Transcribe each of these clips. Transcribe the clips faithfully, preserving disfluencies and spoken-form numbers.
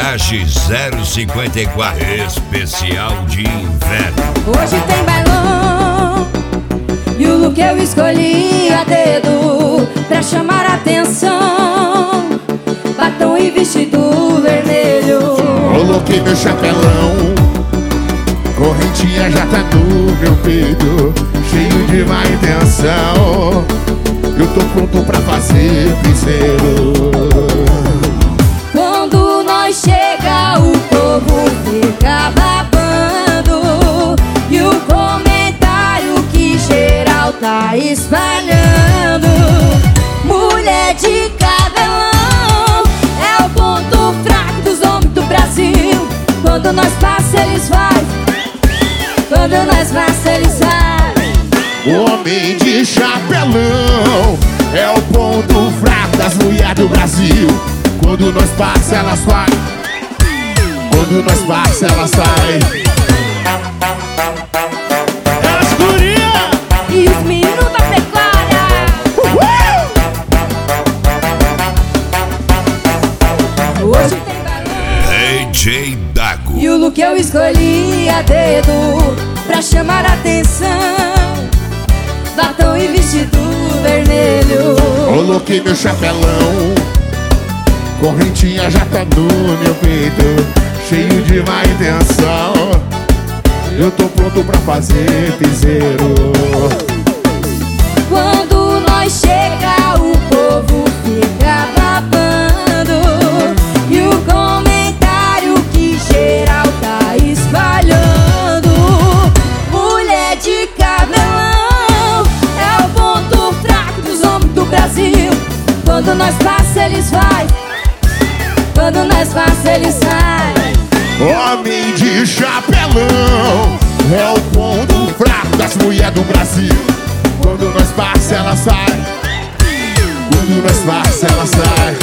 Garage zero cinquenta e quatro, especial de inverno. Hoje tem bailão e o look eu escolhi a dedo pra chamar a atenção. Batom e vestido vermelho. Coloquei meu chapelão, correntinha já tá no meu peito, cheio de má intenção. Eu tô pronto pra fazer piseiro. Quando nós chega o povo fica babando, e o comentário que geral tá espalhando. Mulher de cabelão é o ponto fraco dos homens do Brasil. Quando nós passa eles vai, quando nós passa eles vai. Homem de chapelão é o ponto fraco das mulheres do Brasil. Quando nós passa elas vai, quando nós passa elas sai. As gurias E os meninos da pecuária. uh! Hoje tem balão D J Dago. e o look eu escolhi a dedo pra chamar a atenção. Batom e vestido vermelho. Coloquei meu chapelão, correntinha já tá no meu peito, cheio de má intenção. Eu tô pronto pra fazer piseiro. Quando nós chega o povo fica babando, e o comentário que geral tá espalhando. Mulher de cabelão é o ponto fraco dos homens do Brasil. Quando nós passa eles vai, quando nós passa eles sai. Homem de chapelão é o ponto fraco das mulheres do Brasil. Quando nós passa ela sai, quando nós passa ela sai.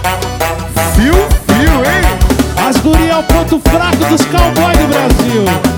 Fio, fio, hein? As gurias é o ponto fraco dos cowboys do Brasil.